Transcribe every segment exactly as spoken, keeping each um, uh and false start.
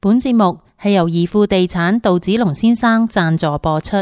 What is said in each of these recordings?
本節目係由怡富地產杜子龍先生贊助播出。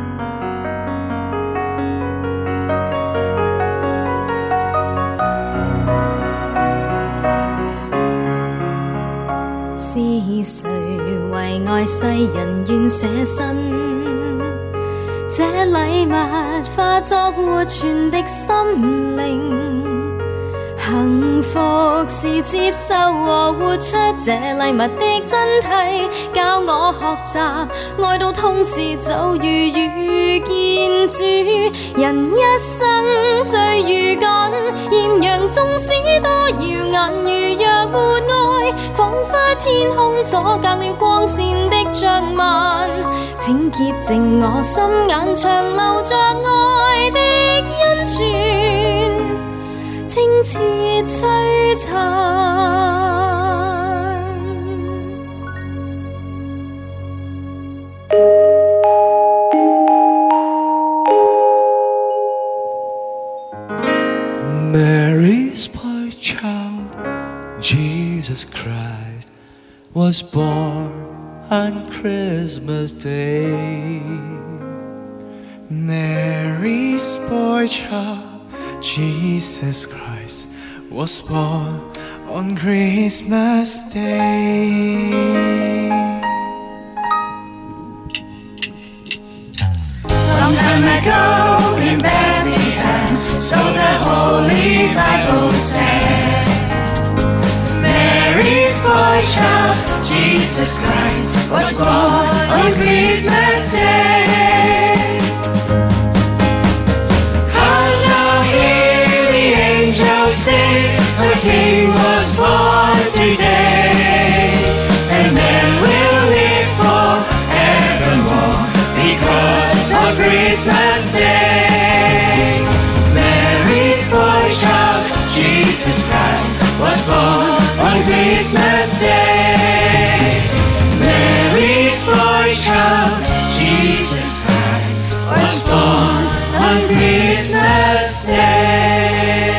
是誰為愛世人願捨身？這禮物化作活存的心靈。幸福是接受和活出這禮物的真諦，教我學習愛到痛時就如遇見主。人一生最如緊，豔陽縱使多耀眼，如若沒愛，仿佛天空阻隔了光線的障紋。請潔淨我心眼，長留着愛的恩泉，清澈璀璨。 Mary's boy child, Jesus Christ, was born on Christmas Day. Mary's boy child, Jesus Christ, was born on Christmas Day. Long time ago in Bethlehem, so the Holy Bible said, Mary's boy child, Jesus Christ, was born on Christmas Day. And now hear the angels sing, the King was born today, and men will live forevermore because of Christmas Day. Mary's boy child, Jesus Christ, was born on Christmas Day. Mary's boy child, Jesus Christ, was born on Christmas Day.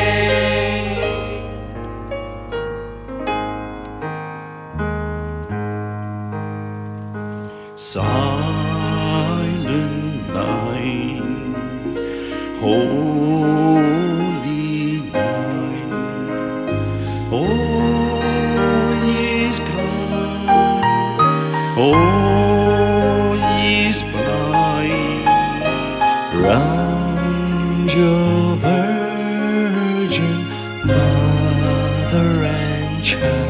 Silent night, holy night, all is calm, all is bright, round your virgin mother and child.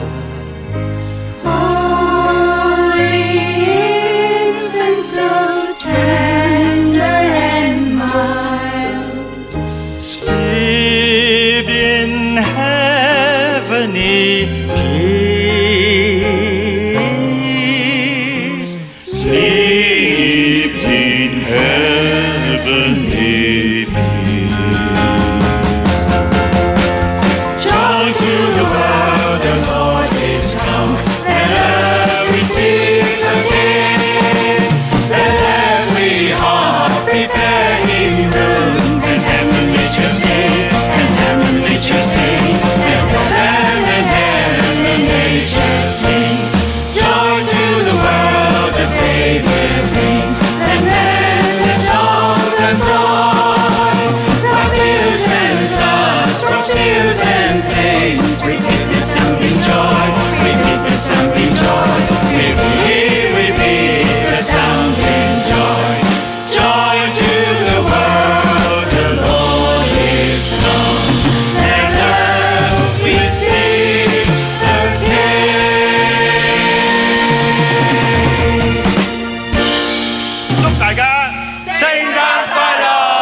Sleep in heavenly peace. Sleep in heavenly peace. Joy to the world, the Lord is come. Let every seed again. Let every heart prepare him room. And heaven nature sing, and heaven nature sing, and heaven and heaven nature sing. Joy to the world, the Savior brings, and then the songs and joy. Refuse and thoughts, pursues and pains. Repeat the sounding joy, repeat the sounding joy. Repeat, repeat the sounding joy. Joy to the world, the Lord is come. Let earth receive the King. 祝大家聖誕快樂！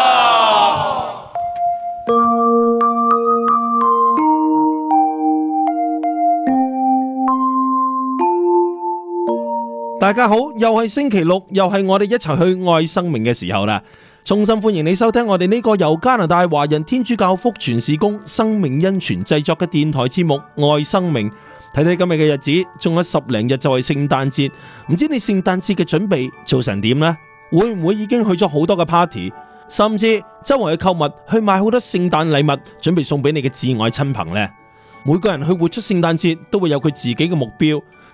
大家好，又係星期六，又係我哋一齊去愛生命嘅時候啦。衷心歡迎你收聽我哋呢個由加拿大華人天主教福傳事工生命恩泉製作嘅電台節目《愛生命》。睇睇今日嘅日子，仲有十零日就係聖誕節，唔知你聖誕節嘅準備做成點呢？會唔會已經去咗好多嘅 party， 甚至周圍去購物，去買好多聖誕禮物，準備送俾你嘅摯愛親朋呢？每個人去活出聖誕節都會有佢自己嘅目標。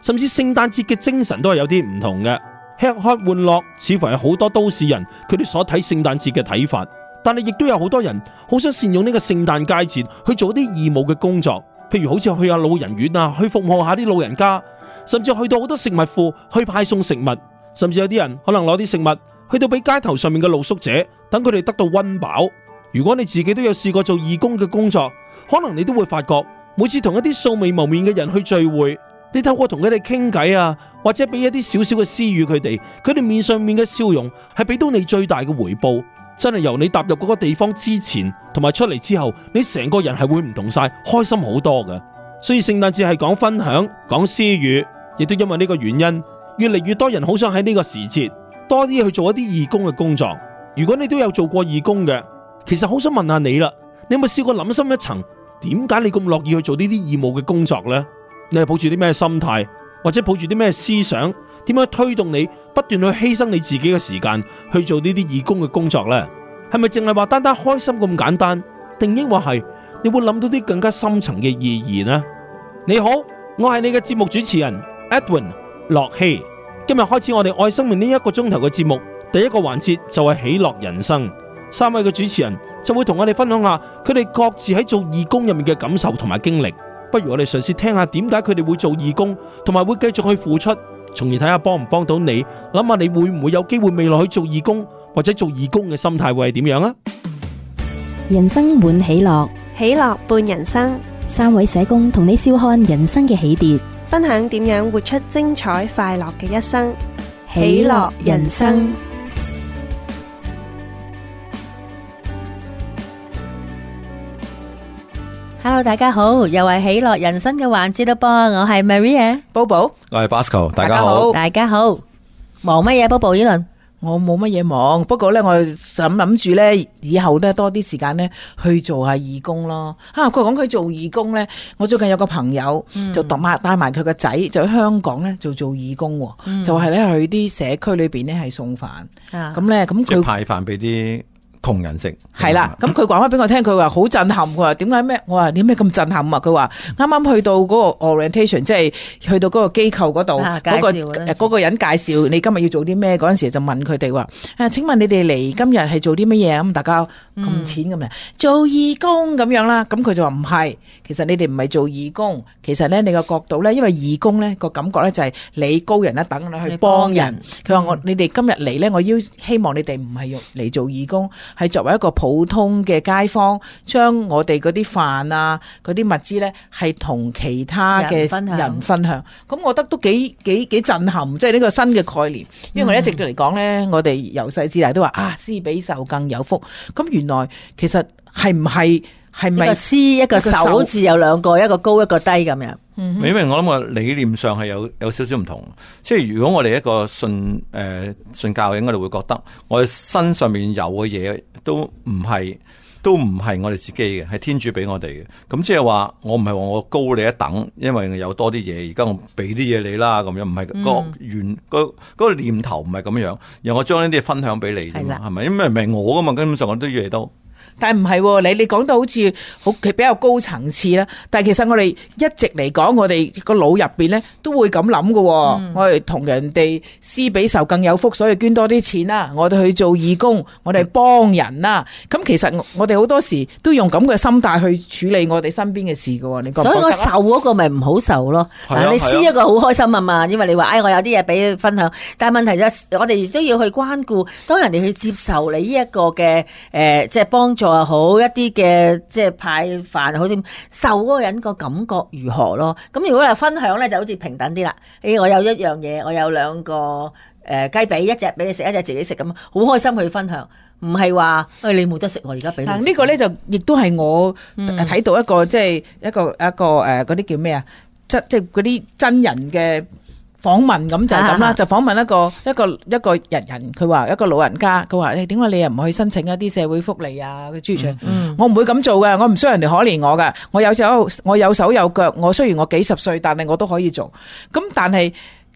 甚至聖誕節嘅精神都係有啲唔同嘅。吃喝玩樂似乎係好多都市人佢哋所睇聖誕節嘅睇法，但係亦都有好多人好想善用呢個聖誕佳節去做啲義務嘅工作，譬如好似去下老人院啊，去服務下啲老人家，甚至去到好多食物庫去派送食物，甚至有啲人可能攞啲食物去到俾街頭上面嘅露宿者，等佢哋得到溫飽。如果你自己都有試過做義工嘅工作，可能你都會發覺，每次同一啲素未謀面嘅人去聚會，你透過同佢哋傾偈啊，或者俾一啲少少嘅私語佢哋，佢哋面上面嘅笑容係俾到你最大嘅回報。真係由你踏入嗰個地方之前同埋出嚟之後，你成個人係會唔同晒，開心好多嘅。所以聖誕節係講分享，講私語，亦都因為呢個原因，越嚟越多人好想喺呢個時節多啲去做一啲義工嘅工作。如果你都有做過義工嘅，其實好想問下你啦，你有冇試過諗深一層，點解你咁樂意去做呢啲義務嘅工作呢？你係抱住啲咩心態，或者抱住啲咩思想，點樣推動你不斷去犧牲你自己嘅時間去做呢啲義工嘅工作呢？係咪淨係話單單開心咁簡單，定抑或係你會諗到啲更加深層嘅意義呢？你好，我係你嘅節目主持人 Edwin 樂希。今日開始我哋愛生命呢一個鐘頭嘅節目，第一個環節就係喜樂人生。三位嘅主持人就會同我哋分享下佢哋各自喺做義工入面嘅感受同埋經歷。不如我哋嘗試聽下點解佢哋會做義工，同埋會繼續去付出，從而睇下幫唔幫到你。諗下你會唔會有機會未來去做義工，或者做義工嘅心態會係點樣啊？ 人生滿喜樂， 喜樂伴人生。 三位社工同你笑看人生嘅起跌， 分享點樣活出精彩快樂嘅一生。 喜樂人生。 Hello， 大家好，又係喜樂人生嘅環節咯噃，我係 Maria，Bobo， 我係 Bosco， 大家好， 大家好，忙乜嘢 Bobo 呢輪？ 我冇乜嘢忙，不過咧，我想諗住咧，以後咧多啲時間咧去做下義工咯。啊，佢講佢做義工咧，我最近有個朋友、嗯、就帶埋帶埋佢個仔，就喺香港咧就做義工，嗯、就係咧去啲社區裏邊咧係送飯，咁咧咁佢派飯俾啲窮人食。 係啦，咁佢講翻俾我聽，佢話好震撼，佢話點解咩？我話點咩咁震撼啊？佢話啱啱去到嗰個 orientation， 即係去到嗰個機構嗰度，嗰、啊嗰個嗰、嗰個人介紹你今日要做啲咩嗰陣時，就問佢哋話：誒，請問你哋嚟今日係做啲乜嘢？咁大家咁淺咁樣做義工咁樣啦。咁佢就話唔係，其實你哋唔係做義工，其實咧你個角度咧，因為義工咧個感覺咧就係你高人一等，你去幫人。佢話我你哋今日嚟咧，我要希望你哋唔係用嚟做義工。係作為一個普通嘅街坊，將我哋嗰啲飯啊、嗰啲物資咧，係同其他嘅人分享。咁我覺得都幾幾幾震撼，即係呢個新嘅概念。因為我一直嚟講咧，我哋由細至大都話啊，施比受更有福。咁原來其實係唔係係咪一個施一個手，好似有兩個，一個高一個低咁樣。 嗯、因為我諗個理念上係有有少少唔同，即係如果我哋一個信誒、呃、信教嘅，我哋會覺得我哋身上面有嘅嘢都唔係都唔係我哋自己嘅，係天主俾我哋嘅。咁即係話我唔係話我高你一等，因為有多啲嘢，而家我俾啲嘢你啦，咁樣唔係、嗯、個原個嗰個念頭唔係咁樣，然後我將呢啲嘢分享俾你啫嘛，係咪？因為唔係我噶嘛，根本上我都要嚟到。 但係唔係你你講到好似好比較高層次啦，但係其實我哋一直嚟講，我哋個腦入邊咧都會咁諗嘅。我哋同人哋施比受更有福，所以捐多啲錢啦。我哋去做義工，我哋幫人啦。咁其實我哋好多時都用咁嘅心態去處理我哋身邊嘅事嘅。你覺唔覺得？ 所以我受嗰個咪唔好受咯。啊、你施一個好開心啊嘛，因為你話哎我有啲嘢俾你分享，但係問題就係我哋都要去關顧，當人哋去接受你呢一個嘅誒即係幫助。好一啲嘅即係派飯，好似受嗰個人個感覺如何咯？咁如果係分享咧，就好似平等啲啦。誒，我有一樣嘢，我有兩個誒雞髀，一隻俾你食，一隻自己食咁，好開心去分享。唔係話誒你冇得食，我而家俾你。嗱呢個咧就亦都係我睇到一個、嗯、即係一個一個誒嗰啲叫咩啊？即即係嗰啲真人嘅。訪問咁就係咁啦，就訪問一個一個一個人人，佢話一個老人家，佢話誒點解你又唔去申請一啲社會福利啊？佢諸如此類，我唔會咁做嘅，我唔需要人哋可憐我噶，我有手我有手有腳，我雖然我幾十歲，但係我都可以做。咁但係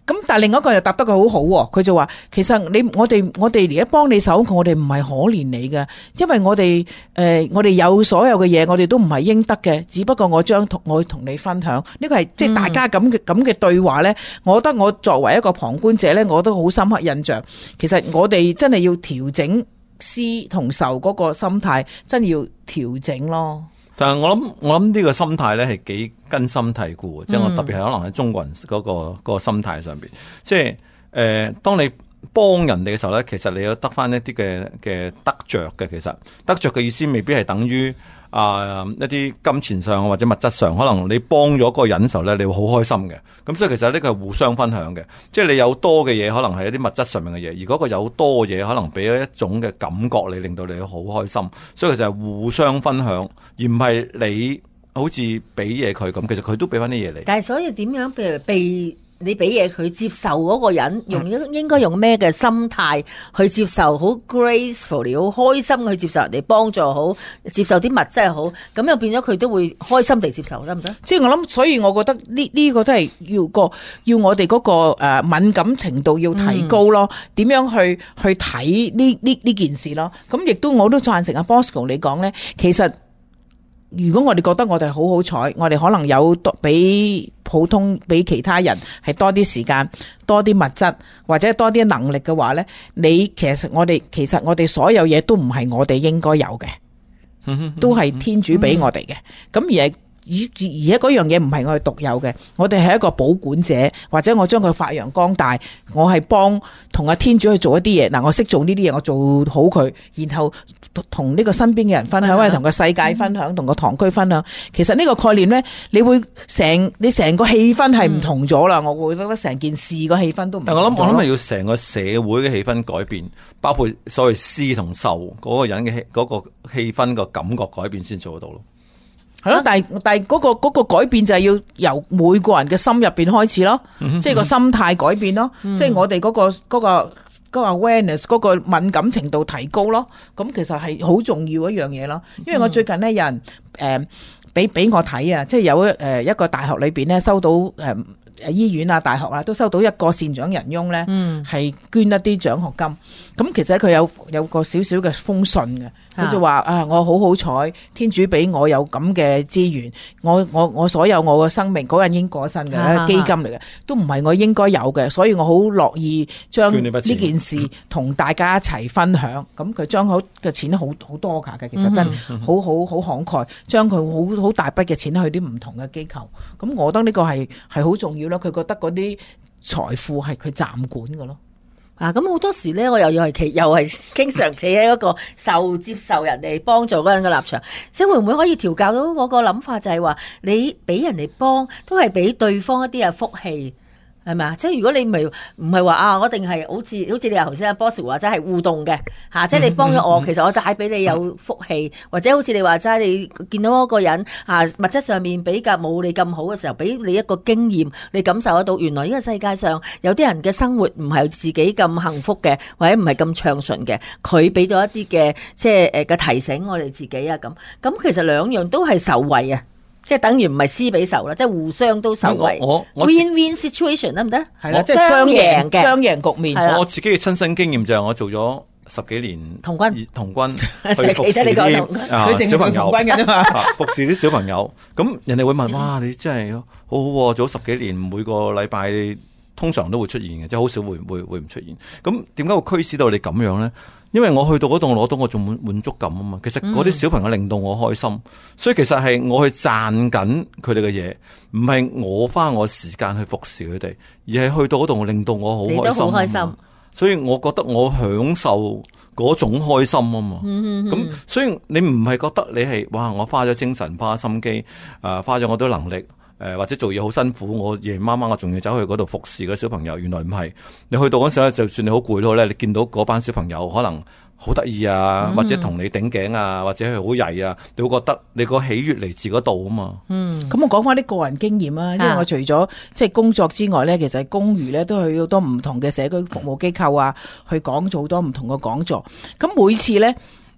咁但係另一個又答得佢好好喎，佢就話其實你我哋我哋而家幫你手，我哋唔係可憐你嘅，因為我哋誒、呃、我哋有所有嘅嘢，我哋都唔係應得嘅，只不過我將同我同你分享，呢個係即係大家咁嘅咁嘅對話咧，我覺得我作為一個旁觀者咧，我都好深刻印象。其實我哋真係要調整施同受嗰個心態，真係要調整咯。 但係我諗，我諗呢個心態咧係幾根深蒂固嘅，即係我特別係可能喺中國人嗰、嗰個、嗰個心態上邊，即係誒、呃，當你幫人哋嘅時候咧，其實你有得翻一啲嘅嘅得着嘅，其實得着嘅意思未必係等於啊、呃、一啲金錢上或者物質上，可能你幫咗嗰個人嘅時候咧，你會好開心嘅。咁所以其實呢個係互相分享嘅，即係你有多嘅嘢，可能係一啲物質上面嘅嘢，而嗰個有多嘅嘢，可能俾咗一種嘅感覺你，令到你好開心。所以其實係互相分享，而唔係你好似俾嘢佢咁，其實佢都俾翻啲嘢你。 但係所以點樣譬如被你俾嘢佢接受嗰個人，用應應該用咩嘅心態去接受？好 gracefully， 好開心去接受人哋幫助，好接受啲物質好，咁又變咗佢都會開心地接受，得唔得？ 即係我諗，所以我覺得呢呢個都係要個要我哋嗰個誒敏感程度要提高咯。點、嗯、樣去去睇呢呢呢件事咯？咁亦都我都贊成阿 Bosco 你講咧，其實。如果我哋覺得我哋好好彩，我哋可能有多比普通比其他人係多啲時間、多啲物質或者多啲能力嘅話咧，你其實我哋其實我哋所有嘢都唔係我哋應該有嘅，都係天主俾我哋嘅。咁而係而而且嗰樣嘢唔係我哋獨有嘅，我哋係一個保管者，或者我將佢發揚光大，我係幫同阿天主去做一啲嘢。嗱，我識做呢啲嘢，我做好佢，然後同呢個身邊嘅人分享，或者同個世界分享，同個堂區分享。其實呢個概念咧，你會成你成個氣氛係唔同咗啦。嗯、我會覺得成件事個氣氛都唔同。但我諗我諗係要成個社會嘅氣氛改變，包括所謂施同受嗰個人嘅嗰個氣氛個感覺改變先做得到咯。係咯， 但係但係嗰個嗰個改變就係要由每個人嘅心入邊開始咯，嗯、即係個心態改變咯，嗯、即係我哋嗰個嗰個嗰個 awareness 嗰個敏感程度提高咯。咁其實係好重要一樣嘢咯。因為我最近咧有人誒俾俾我睇啊，即係有誒一個大學裏邊咧收到誒。呃誒醫院啊、大學啊，都收到一個善長仁翁咧，係、嗯、捐一啲獎學金。咁其實佢有有個少少嘅封信嘅，佢就話啊，我好好彩，天主俾我有咁嘅資源，我我我所有我嘅生命嗰人已經過身嘅基金嚟嘅，都唔係我應該有嘅，所以我好樂意將呢件事同大家一齊分享。咁佢將好嘅錢好好多㗎嘅，其實真係好好好慷慨，將佢好好大筆嘅錢去啲唔同嘅機構。咁我覺得呢個係係好重要。佢覺得嗰啲財富係佢暫管嘅咯。 啊，咁好多時咧，我又要係企，又係經常企喺一個受接受人哋幫助嗰人嘅立場，即係會唔會可以調教到嗰個諗法，就係話你俾人哋幫，都係俾對方一啲嘅福氣。係咪啊？即係如果你唔係唔係話啊，我淨係好似好似你頭先阿 Boss 話齋係互動嘅嚇、啊，即係你幫咗我，其實我帶俾你有福氣，或者好似你話齋，你見到一個人啊物質上面比較冇你咁好嘅時候，俾你一個經驗，你感受得到原來呢個世界上有啲人嘅生活唔係自己咁幸福嘅，或者唔係咁暢順嘅，佢俾咗一啲嘅即係誒嘅提醒我哋自己啊咁，咁其實兩樣都係受惠啊！即係等於唔係施比受啦，即係互相都受惠。我我 win win situation 得唔得？ 係啦，即係雙贏嘅雙贏局面。 我自己嘅親身經驗就係我做咗十幾年童軍， 童軍去服侍啲啊小朋友，服侍啲小朋友。咁人哋會問：哇，你真係好好喎！做咗十幾年，每個禮拜通常都會出現嘅，即係好少會會會唔出現。咁點解會驅使到你咁樣咧？因為我去到嗰度攞到我仲滿滿足感啊嘛，其實嗰啲小朋友令到我開心，嗯、所以其實係我去賺緊佢哋嘅嘢，唔係我花我時間去服侍佢哋，而係去到嗰度令到我好開心。你都好開心，所以我覺得我享受嗰種開心啊嘛。咁、嗯嗯、所以你唔係覺得你係哇，我花咗精神、花心機，誒、呃，花咗我啲能力。誒，或者做嘢好辛苦，我夜媽媽我仲要走去嗰度服侍嗰啲小朋友。原來唔係，你去到嗰時候咧，就算你好攰都好咧，你見到嗰班小朋友可能好得意啊，嗯、或者同你頂頸啊，或者係好曳啊，你會覺得你個喜悅嚟自嗰度啊嘛。嗯， 咁我講翻啲個人經驗啊，因為我除咗即係工作之外咧，其實公餘咧都去好多唔同嘅社區服務機構啊，去講做好多唔同嘅講座。咁每次咧。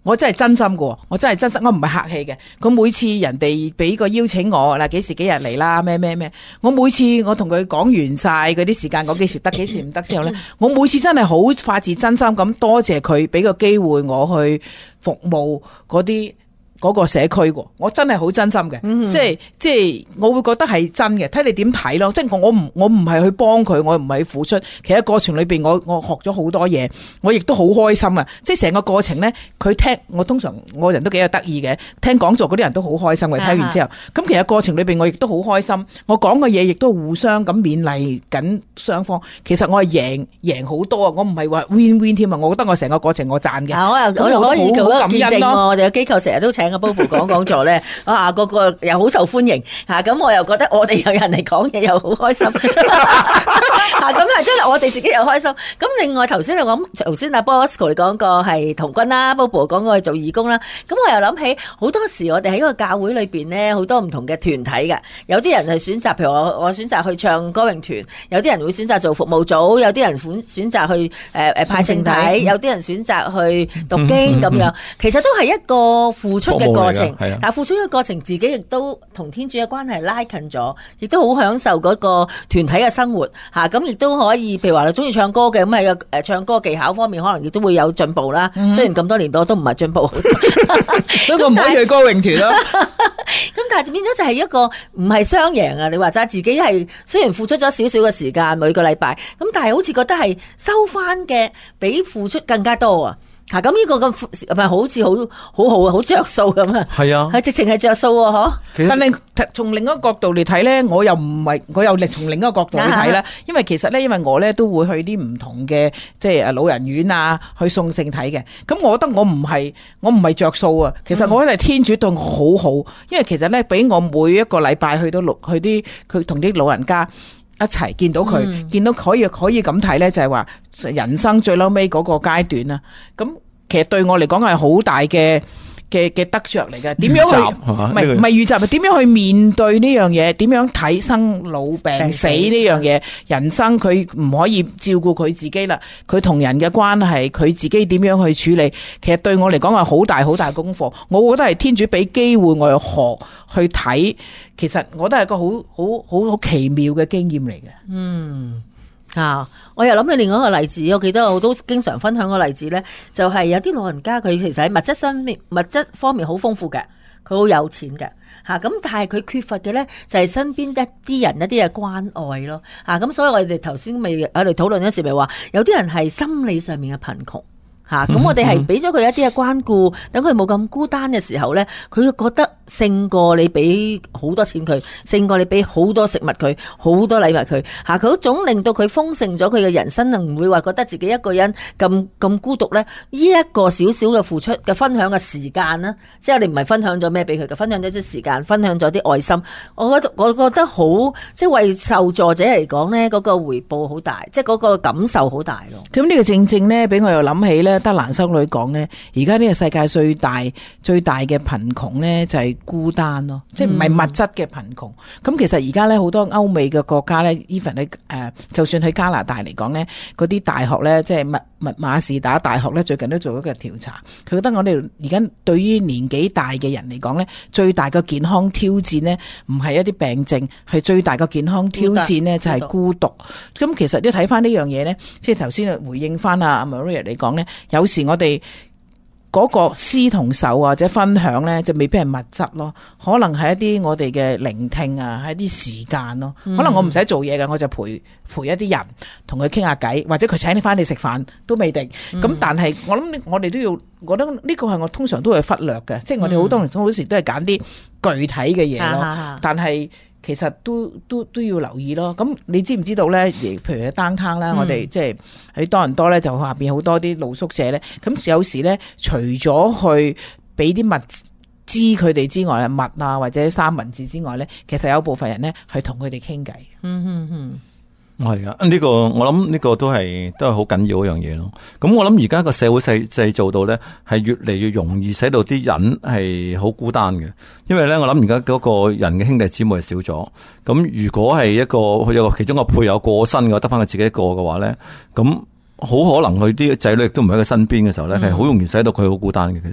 我真係真心嘅，我真係真心，我唔係客氣嘅。咁每次人哋俾個邀請我嗱，幾時幾日嚟啦？咩咩咩？我每次我同佢講完晒嗰啲時間，講幾時得，幾時唔得之後咧，我每次真係好發自真心咁多謝佢俾個機會我去服務嗰啲。嗰個社區喎，我真係好真心嘅、嗯，即係即係我會覺得係真嘅，睇你點睇咯。即係我我唔我唔係去幫佢，我唔係去付出。其實過程裏邊，我我學咗好多嘢，我亦都好開心啊！即係成個過程咧，佢聽我通常我人都幾有得意嘅，聽講座嗰啲人都好開心嘅。聽完之後，咁其實過程裏邊我亦都好開心，我講嘅嘢亦都互相咁勉勵緊雙方。其實我係贏贏好多啊！我唔係話 win win 添啊！我覺得我成個過程我賺嘅。 我又我又可以做一個見證喎。我哋嘅機構成日都請阿 Bobo 講講座咧，啊個個又好受歡迎嚇，咁我又覺得我哋有人嚟講嘢又好開心嚇，咁係真係我哋自己又開心。咁另外頭先你講頭先阿 Bosco 你講過係童軍啦 ，Bobo 講過係做義工啦，咁我又諗起好多時我哋喺個教會裏邊咧，好多唔同嘅團體嘅，有啲人係選擇，譬如我我選擇去唱歌詠團，有啲人會選擇做服務組，有啲人選選擇去誒誒、呃、派聖體，有啲人選擇去讀經咁、嗯、樣，其實都係一個付出嘅過程。但付出嘅過程，自己亦都同天主嘅關係拉近咗，亦都好享受嗰個團體嘅生活吓，咁亦都可以，譬如話你中意唱歌嘅，咁喺個誒唱歌技巧方面，可能亦都會有進步啦、嗯。雖然咁多年多都唔係進步好多， 所以我唔可以去歌詠團咯。 咁但係變咗就係一個唔係雙贏啊！你話齋自己係雖然付出咗少少嘅時間每個禮拜，咁但係好似覺得係收翻嘅比付出更加多啊！吓，咁呢個咁唔係好似好好好啊，好着數咁啊！係啊，係直情係着數喎，嗬！ 但係從另一個角度嚟睇咧，我又唔係，我又從另一個角度去睇啦。因為其實咧，因為我咧都會去啲唔同嘅即係誒老人院啊，去送聖體嘅。咁我覺得我唔係我唔係着數啊。其實我覺得天主對我好好，因為其實咧俾我每一個禮拜去到六去啲佢同啲老人家一齊見到佢、嗯，見到可以可以咁睇咧，就係話人生最嬲尾嗰個階段啦。咁其實對我嚟講係好大嘅嘅嘅得着嚟嘅。點樣去唔係唔係預習？點樣去面對呢樣嘢？點樣睇生老病死呢樣嘢？人生佢唔可以照顧佢自己啦，佢同人嘅關係，佢自己點樣去處理？其實對我嚟講係好大好大功課。我覺得係天主俾機會我去學去睇。其實我都係個好好好好奇妙嘅經驗嚟嘅。嗯啊，我又諗起另外一個例子，我記得我都經常分享個例子咧，就係、是、有啲老人家佢其實喺物質方面物質方面好豐富嘅，佢好有錢嘅吓，咁但係佢缺乏嘅咧就係身邊一啲人一啲嘅關愛咯吓，咁所以我哋頭先咪喺度討論嗰時咪話，有啲人係心理上面嘅貧窮。吓，咁我哋係俾咗佢一啲嘅關顧，等佢冇咁孤單嘅時候咧，佢覺得勝過你俾好多錢佢，勝過你俾好多食物佢，好多禮物佢。吓，佢嗰種令到佢豐盛咗佢嘅人生，唔會話覺得自己一個人咁咁孤獨咧。呢一個少少嘅付出嘅分享嘅時間啦，即係你唔係分享咗咩俾佢嘅，分享咗啲時間，分享咗啲愛心。我覺得我覺得好，即係為受助者嚟講咧，嗰個回報好大，即係嗰個感受好大咯。 咁呢個正正咧，俾我又諗起咧。德蘭修女講咧，而家呢個世界最大最大嘅貧窮咧就係孤單咯，即係唔係物質嘅貧窮。咁、嗯、其實而家咧好多歐美嘅國家咧 ，even 喺誒，就算喺加拿大嚟講咧，嗰啲大學咧，即係密密馬士打大學咧，最近都做咗個調查，佢覺得我哋而家對於年紀大嘅人嚟講咧，最大嘅健康挑戰咧，唔係一啲病症，係最大嘅健康挑戰咧就係孤獨。咁其實都睇翻呢樣嘢咧，即係頭先回應翻阿 Maria 嚟講咧。有時我哋嗰個施同受或者分享咧，就未必係物質咯，可能係一啲我哋嘅聆聽啊，係一啲時間咯。可能我唔使做嘢嘅，我就陪陪一啲人，同佢傾下偈，或者佢請你翻嚟食飯都未定。咁、嗯、但係我諗我哋都要，我覺得呢個係我通常都會忽略嘅，即、嗯、係、就是、我哋好多人好時都係揀啲具體嘅嘢咯。嗯、但係其實都都都要留意咯。咁你知唔知道咧？譬如喺 downtown 啦，我哋即係喺多倫多咧，就下邊好多啲露宿者咧。咁有時咧，除咗去俾啲物資佢哋之外，物啊或者三文治之外咧，其實有部分人咧係同佢哋傾偈。嗯嗯嗯。 係啊，呢、這個我諗呢個都係都係好緊要一樣嘢咯。咁我諗而家個社會製製造到咧，係越嚟越容易使到啲人係好孤單嘅。因為咧，我諗而家嗰個人嘅兄弟姊妹係少咗。咁如果係一個佢有個其中個配偶過身嘅，得翻佢自己一個嘅話咧，咁好可能佢啲仔女亦都唔喺佢身邊嘅時候咧，係、嗯、好容易使到佢好孤單嘅。其實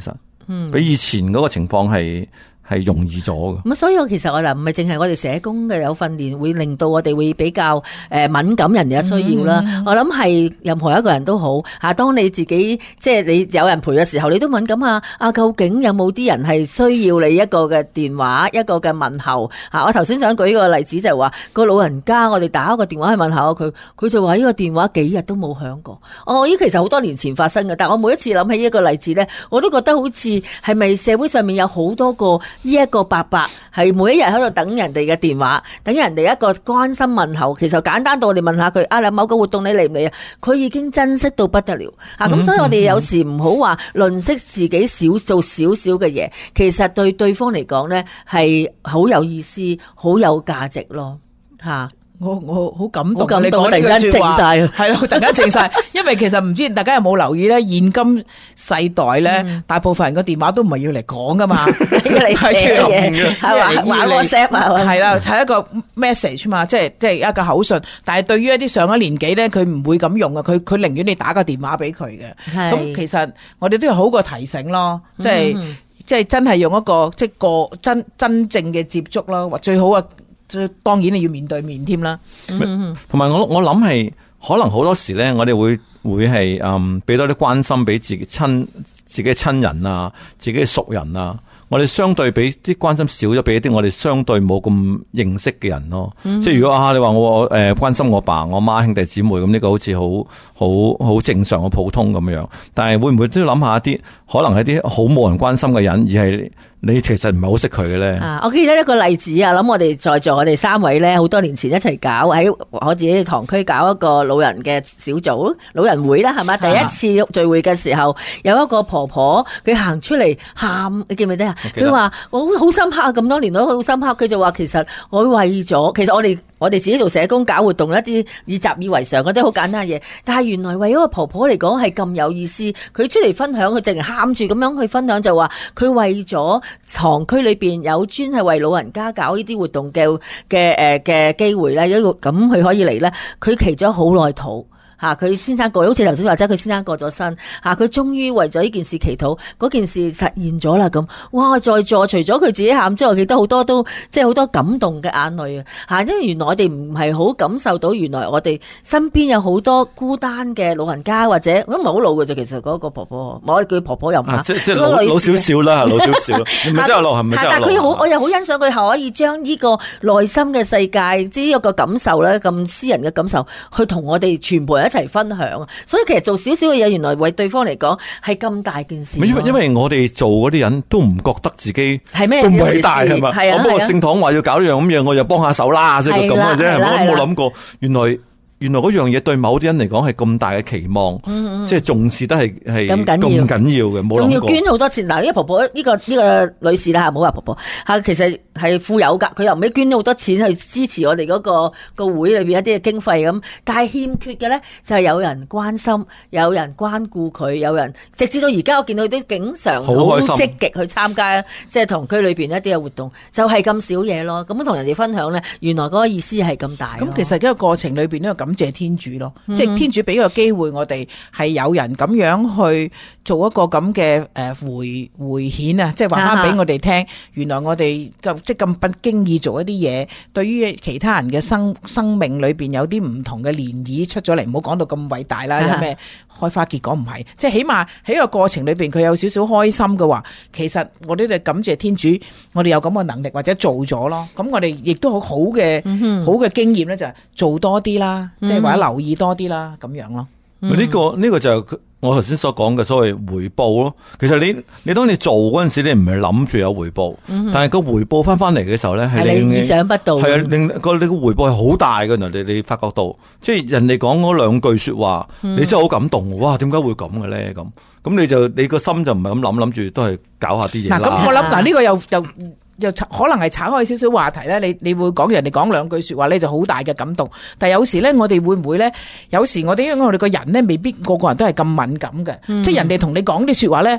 嗯，比以前嗰個情況係。係容易咗嘅。 咁所以我其實我嗱唔係淨係我哋社工嘅有訓練，會令到我哋會比較誒敏感人哋嘅需要啦。嗯、我諗係任何一個人都好嚇，當你自己即係你有人陪嘅時候，你都敏感啊！啊，究竟有冇啲人係需要你一個嘅電話，一個嘅問候嚇？我頭先想舉個例子就係話個老人家，我哋打一個電話去問候佢，佢就話呢個電話幾日都冇響過。哦，呢其實好多年前發生嘅，但我每一次諗起呢個例子咧，我都覺得好似係咪社會上面有好多個。呢一個伯伯係每一日喺度等人哋嘅電話，等人哋一個關心問候。其實簡單到我哋問下佢啊，你某個活動你嚟唔嚟啊？佢已經珍惜到不得了啊！咁所以我哋有時唔好話吝嗇自己少做少少嘅嘢，其實對對方嚟講咧係好有意思、好有價值咯嚇。 我我好感動， 好感動， 你講突然間靜晒， 係咯，突然間靜晒。因為其實唔知大家有冇留意咧，現今世代咧，嗯、大部分人個電話都唔係要嚟講噶嘛，要嚟寫嘢，係嘛，玩 WhatsApp 啊，係啦，係一個 message 嘛，即係即係一個口信。但係對於一啲上咗年紀咧，佢唔會咁用啊，佢佢寧願你打個電話俾佢嘅。咁其實我哋都有好過提醒咯，即係、嗯、即係真係用一個即係個真真正嘅接觸咯，或最好啊。當然你要面對面添啦， 同埋我我諗係可能好多時咧，我哋會會係嗯俾多啲關心俾自己親自己嘅親人啊，自己嘅熟人啊。我哋相對俾啲關心少咗，俾一啲我哋相對冇咁認識嘅人咯。嗯、即係如果啊，你話我誒、呃、關心我爸、我媽、兄弟姊妹咁，呢個好似好好好正常、好普通咁樣。但係會唔會都要諗下一啲可能係啲好冇人關心嘅人，而係你其實唔係好識佢嘅咧？ 啊，我記得一個例子啊，諗我哋在座我哋三位咧，好多年前一齊搞喺我自己堂區搞一個老人嘅小組、老人會啦，係嘛？第一次聚會嘅時候，有一個婆婆佢行出嚟喊，你記唔記得啊？佢話我好深刻啊，咁多年都好深刻。佢就話其實我為咗，其實我哋我哋自己做社工搞活動一啲以習以為常嗰啲好簡單嘅嘢，但係原來為咗個婆婆嚟講係咁有意思。佢出嚟分享，佢淨係喊住咁樣去分享，就話佢為咗堂區裏邊有專係為老人家搞呢啲活動嘅嘅誒嘅機會咧，一個咁佢可以嚟咧，佢祈咗好耐禱。吓，佢先生過，好似頭先話齋，佢先生過咗身，吓，佢終於為咗呢件事祈禱，嗰件事實現咗啦咁。哇，在座除咗佢自己喊之外，我記得好多都即係好多感動嘅眼淚啊！吓，因為原來我哋唔係好感受到，原來我哋身邊有好多孤單嘅老人家，或者咁唔係好老嘅啫。其實嗰個婆婆，我哋叫婆婆又唔啱， 即即老老少少啦，老少少，唔係真係老，係咪真係老？ 但佢好，我又好欣賞佢可以將呢個內心嘅世界，即係一個感受咧，咁私人嘅感受，去同我哋全部人一齊分享啊！所以其實做少少嘅嘢，原來為對方嚟講係咁大件事。 因為因為我哋做嗰啲人都唔覺得自己係咩咁偉大係嘛？ 係啊， 我不過聖堂話要搞呢樣咁嘢，我就幫下手啦，即係咁嘅啫。我都冇諗過，原來。原來嗰樣嘢對某啲人嚟講係咁大嘅期望，嗯嗯、即係重視得係係咁緊要嘅，冇諗過。仲要捐好多錢嗱，呢個婆婆呢、呢個呢、呢個女士啦，唔好話婆婆吓，其實係富有噶，佢又唔俾捐好多錢去支持我哋嗰、嗰個、嗰個會裏邊一啲嘅經費咁，但係欠缺嘅咧就係有人關心，有人關顧佢，有人直至到而家我見到佢都經常好積極去參加，即係堂區裏邊一啲嘅活動，就係、是、咁少嘢咯。咁同人哋分享咧，原來嗰個意思係咁大。 咁其實呢個過程裏邊呢個。感謝天主咯，嗯、即係天主俾個機會我哋係有人咁樣去做一個咁嘅誒回回顯啊，即係話翻俾我哋聽，啊、原來我哋咁即係咁不經意做一啲嘢，對於其他人嘅生生命裏邊有啲唔同嘅漣漪出咗嚟，唔好講到咁偉大啦，啊、有咩開花結果唔係，即係起碼喺個過程裏邊佢有少少開心嘅話，其實我哋就感謝天主，我哋有咁嘅能力或者做咗咯，咁我哋亦都好好嘅、嗯、好嘅經驗咧，就係做多啲啦。即係或者留意多啲啦，咁樣咯。 呢、嗯這個呢、這個就係我頭先所講嘅所謂回報咯。其實你你當你做嗰陣時，你唔係諗住有回報，嗯、但係個回報翻翻嚟嘅時候咧，係你意想不到。係啊，令個你個回報係好大嘅。你你發覺到，即係人哋講嗰兩句說話，嗯、你真係好感動。哇，點解會咁嘅咧？咁咁你就你個心就唔係咁諗，諗住都係搞下啲嘢啦。 嗱，咁我諗嗱，呢個又又。又可能係炒開少少話題咧，你你會講人哋講兩句說話咧就好大嘅感動，但係有時咧我哋會唔會咧？有時我哋因為我哋個人咧未必個個人都係咁敏感嘅，嗯、即係人哋同你講啲說話咧，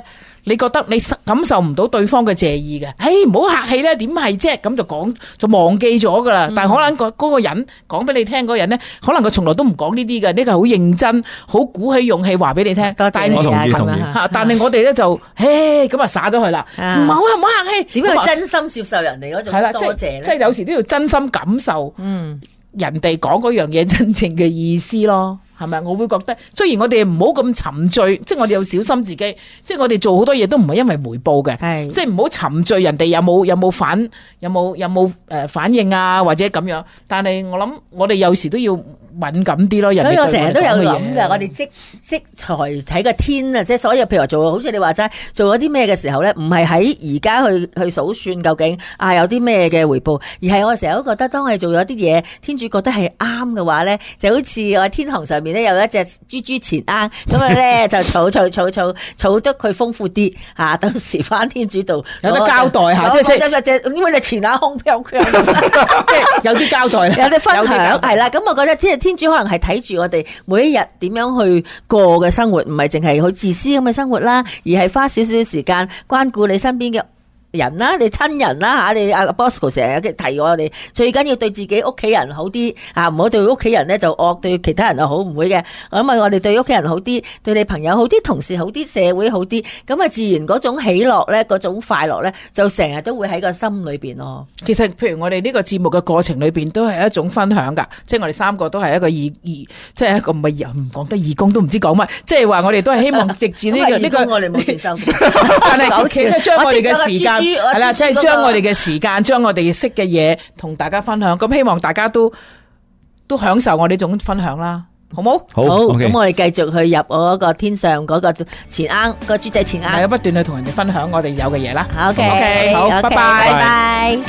你覺得你感受唔到對方嘅謝意嘅，誒唔好客氣咧，點係啫？咁就講就忘記咗噶啦。嗯、但係可能個嗰個人講俾你聽嗰個人咧，可能佢從來都唔講呢啲嘅，呢個係好認真、好鼓起勇氣話俾你聽。 多謝你啊， 我同意同意嚇，但係我哋咧就，嘿咁啊灑咗佢啦，唔好啊唔好客氣。 點樣真心接受人哋嗰種多謝咧？ 即係有時都要真心感受，嗯，人哋講嗰樣嘢真正嘅意思咯。係咪？我會覺得，雖然我哋唔好咁沉醉，即係我哋要小心自己，即係我哋做好多嘢都唔係因為回報嘅，係即係唔好沉醉人哋有冇有冇反有冇有冇誒反應啊，或者咁樣。但係我諗我哋有時都要敏感啲咯。人哋所以我成日都有諗㗎，我哋積積財喺個天啊，即係所有譬如話做，好似你話齋做咗啲咩嘅時候咧，唔係喺而家去去數算究竟啊有啲咩嘅回報，而係我成日都覺得，當我哋做咗啲嘢，天主覺得係啱嘅話咧，就好似我喺天堂上面咧有一隻豬豬錢罌，咁啊咧就儲儲儲儲儲得佢豐富啲嚇，到時翻天主度有得交代下，即係即係因為你錢罌空飄飄， 即係有啲交代， 有啲分享係啦。咁我覺得即係天主可能係睇住我哋每一日點樣去過嘅生活，唔係淨係好自私咁嘅生活啦，而係花少少時間關顧你身邊嘅人啦，你親人啦吓，你阿 Bosco 成日提我哋，最緊要對自己屋企人好啲啊，唔好對屋企人咧就惡，對其他人就好，唔會嘅。咁啊，我哋對屋企人好啲，對你朋友好啲，同事好啲，社會好啲，咁啊，自然嗰種喜樂咧，嗰種快樂咧，就成日都會喺個心裏邊咯。 其實，譬如我哋呢個節目嘅過程裏邊，都係一種分享噶，即係我哋三個都係一個義義，即係一個唔係唔講得義工都唔知講乜，即係話我哋都係希望藉住呢個呢個， 我哋冇錢收， 但係其實將我哋嘅時間。係啦，即係將我哋嘅時間，將我哋識嘅嘢同大家分享。咁希望大家都都享受我哋呢種分享啦，好冇？ 好， 咁 okay 我哋繼續去入我嗰個天上嗰個錢罌，個豬仔錢罌， 係啊，不斷去同人哋分享我哋有嘅嘢啦。 OK， OK， 好，拜拜， 拜拜。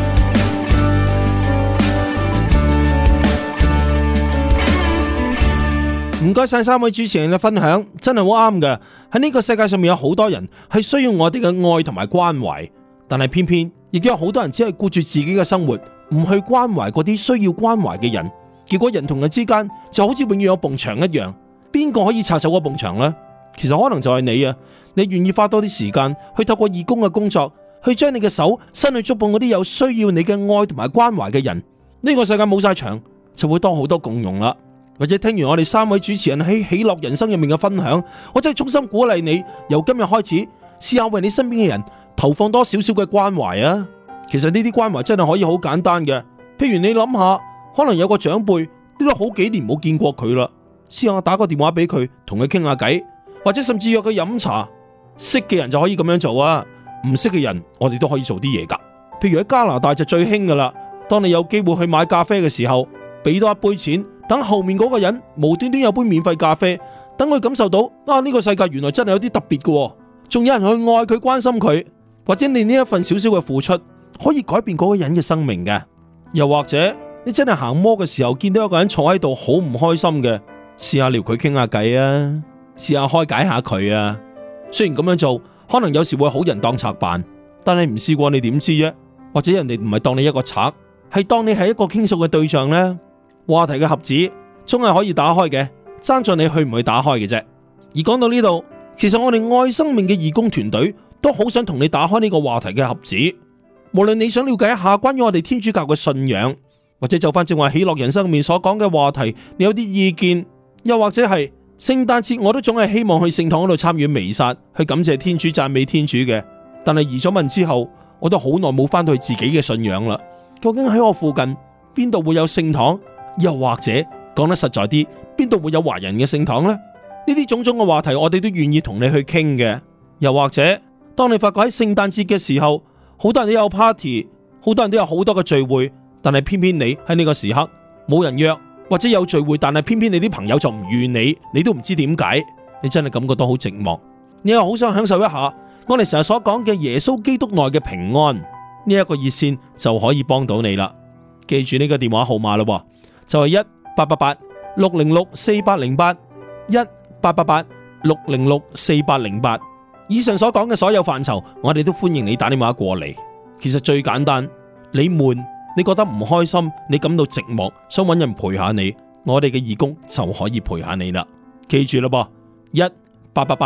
唔該晒三位主持人嘅分享，真係好啱㗎。喺呢個世界上面有好多人係需要我哋嘅愛同埋關懷，但係偏偏亦都有好多人只係顧住自己嘅生活，唔去關懷嗰啲需要關懷嘅人。結果人同人之間就好似永遠有埲牆一樣，邊個可以拆走嗰埲牆呢？其實可能就係你啊！你願意花多啲時間去透過義工嘅工作，去將你嘅手伸去觸碰嗰啲有需要你嘅愛同埋關懷嘅人。呢個世界冇晒牆，就會多好多共融啦。或者聽完我哋三位主持人喺喜樂人生入面嘅分享，我真係衷心鼓勵你，由今日開始試下為你身邊嘅人投放多少少嘅關懷啊！其實呢啲關懷真係可以好簡單嘅，譬如你諗下，可能有個長輩，你都好幾年冇見過佢啦，試下打個電話俾佢，同佢傾下偈，或者甚至約佢飲茶。識嘅人就可以咁樣做啊，唔識嘅人我哋都可以做啲嘢噶。譬如喺加拿大就最興噶啦，當你有機會去買咖啡嘅時候，俾多一杯錢，等後面嗰個人無端端有杯免費咖啡，等佢感受到啊，呢個世界原來真係有啲特別嘅，仲有人去愛佢關心佢，或者你呢一份少少嘅付出可以改變嗰個人嘅生命嘅。又或者你真係行摩嘅時候見到一個人坐喺度好唔開心嘅，試下撩佢傾下偈啊，試下開解下佢啊。雖然咁樣做可能有時會好人當賊辦，但係唔試過你點知啫？或者人哋唔係當你一個賊，係當你係一個傾訴嘅對象呢？話題嘅盒子總係可以打開嘅，爭在你去唔去打開嘅啫。而講到呢度，其實我哋愛生命嘅義工團隊都好想同你打開呢個話題嘅盒子。無論你想了解一下關於我哋天主教嘅信仰，或者就翻正話喜樂人生面所講嘅話題，你有啲意見，又或者係聖誕節，我都總係希望去聖堂嗰度參與彌撒，去感謝天主、讚美天主嘅。但係移咗民之後，我都好耐冇翻到去自己嘅信仰啦。究竟喺我附近邊度會有聖堂？又或者講得實在啲，邊度會有華人嘅聖堂呢？呢啲種種嘅話題，我哋都願意同你去傾嘅。又或者，當你發覺喺聖誕節嘅時候，好多人都有 party， 好多人都有好多嘅聚會，但係偏偏你喺呢個時刻冇人約，或者有聚會，但係偏偏你啲朋友就唔預你，你都唔知點解，你真係感覺到好寂寞。你又好想享受一下我哋成日所講嘅耶穌基督內嘅平安，呢一個熱線就可以幫到你啦。記住呢個電話號碼啦，就係一八八八六零六四八零八，一八八八六零六四八零八。以上所講嘅所有範疇，我哋都歡迎你打電話過嚟。其實最簡單，你悶，你覺得唔開心，你感到寂寞，想揾人陪下你，我哋嘅義工就可以陪下你啦。記住啦噃，一八八八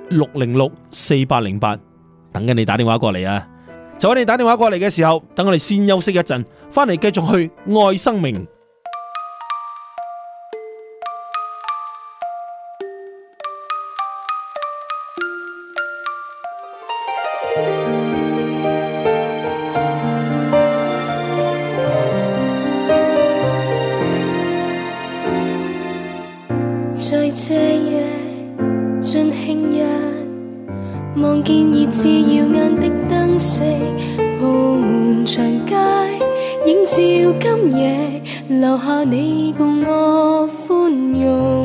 六零六四八零八，等緊你打電話過嚟啊！就喺你打電話過嚟嘅時候，等我哋先休息一陣，翻嚟繼續去愛生命。 在這夜盡興日，望見熱熾耀眼的燈飾鋪滿長街，映照今夜，留下你共我歡容。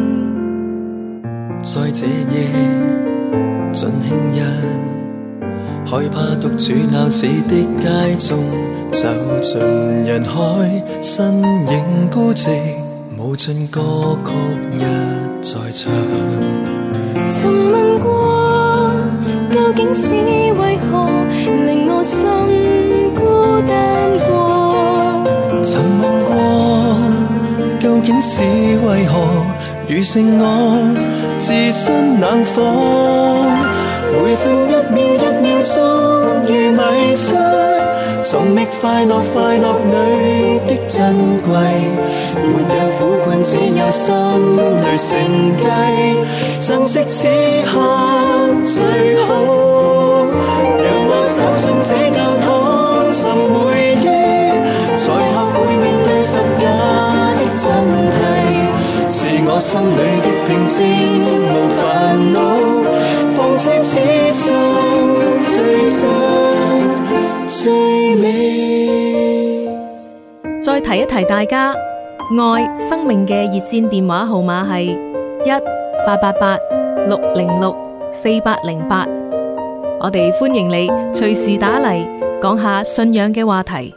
在這夜盡興日，害怕獨處鬧市的街中，走進人海，身影孤寂，無盡歌曲一再唱。 曾問過，究竟是為何令我心孤單過？ 曾問過，究竟是為何餘剩我置身冷房？每分一秒一秒鐘如迷失，尋覓快樂快樂裏的珍貴，沒有苦困只有心裏承繼，珍惜此刻最好。讓我走進這教堂尋回憶，才學會面對十架的真諦，是我心裏的平靜無煩惱，況且此生最真最美。 再提一提大家，愛生命嘅熱線電話號碼係一八八八六零六四八零八，我哋歡迎你隨時打嚟講下信仰嘅話題。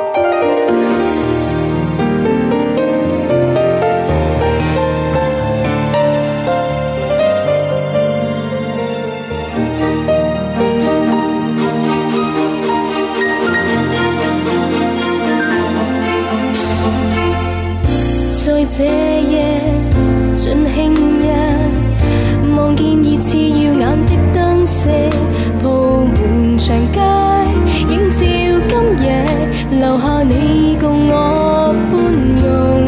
在這夜盡興日，望見熱熾耀眼的燈飾鋪滿長街，映照今夜，留下你共我歡容。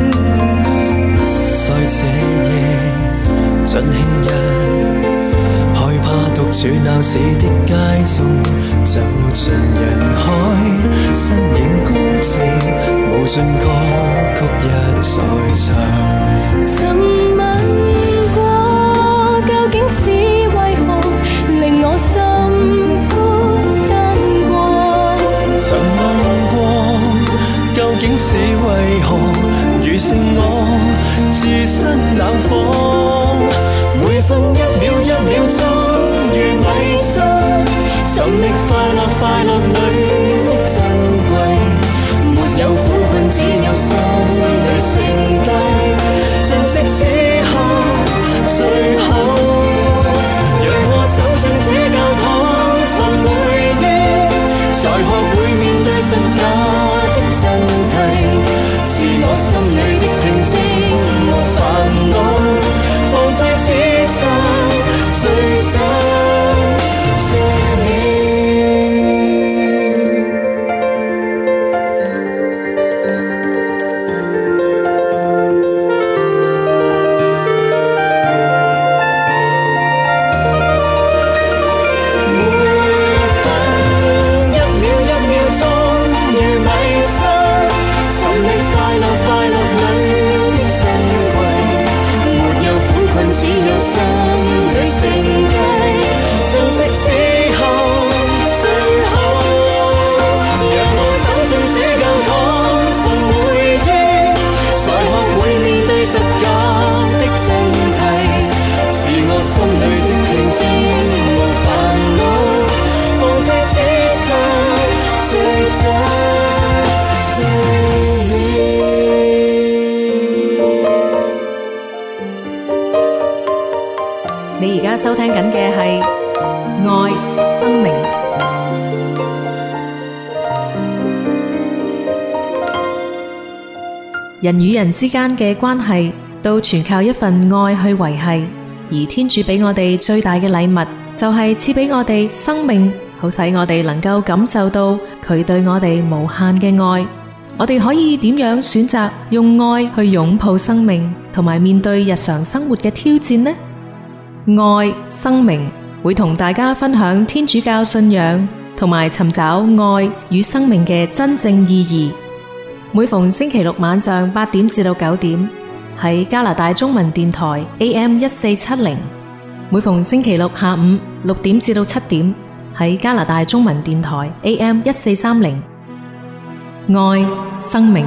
在這夜盡興日，害怕獨處鬧市的街中，走進人海，身影孤寂，無盡歌曲一再唱。 曾問過，究竟是為何令我心孤單過？ 曾問過，究竟是為何餘剩我置身冷房？每分一秒一秒鐘如迷失，尋覓快樂快樂裏的珍貴，沒有苦困只有心裏承繼，珍惜此刻最好。讓我走進這教堂尋回憶，才學會面對十架的真諦，是我心裏的平靜無煩惱，況且此生最真最美。 你而家收聽緊嘅係愛生命。人與人之間嘅關係，都全靠一份愛去維繫。 而天主俾我哋最大嘅禮物，就係賜俾我哋生命，好使我哋能夠感受到佢對我哋無限嘅愛。我哋可以點樣選擇用愛去擁抱生命，同埋面對日常生活嘅挑戰呢？愛生命會同大家分享天主教信仰，同埋尋找愛與生命嘅真正意義。每逢星期六晚上八點至到九點，喺加拿大中文電台 A M 一四七零；每逢星期六下午六點至到七點，喺加拿大中文電台 A M 一四三零。愛生命。